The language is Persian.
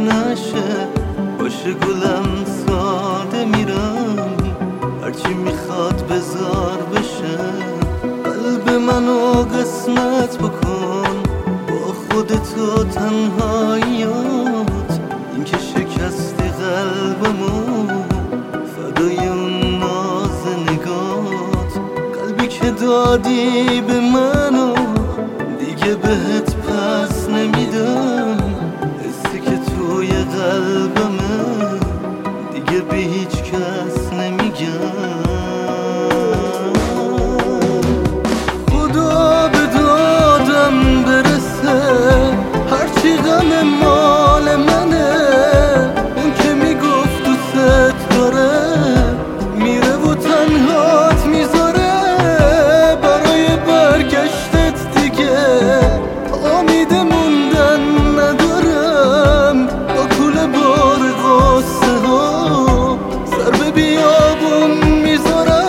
نشه، باشه گلم ساده میرم، هرچی میخواد بذار بشه. قلب منو قسمت بکن با خودتو تنهاییات، این که شکستی قلبمو فدای اون ناز نگات. قلبی که دادی به منو دیگه بهت پس نمیدم، حسی که توی قلبمه دیگه به هیچ کس نمیگم. خدا به دادم برسه، هرچی غم مال منه، اون که میگفت دوست داره میره و تنهات میذاره. برای برگشتت دیگه امید موندن ندارم، با کوله بار غصه ها سر به بیابون میذارم.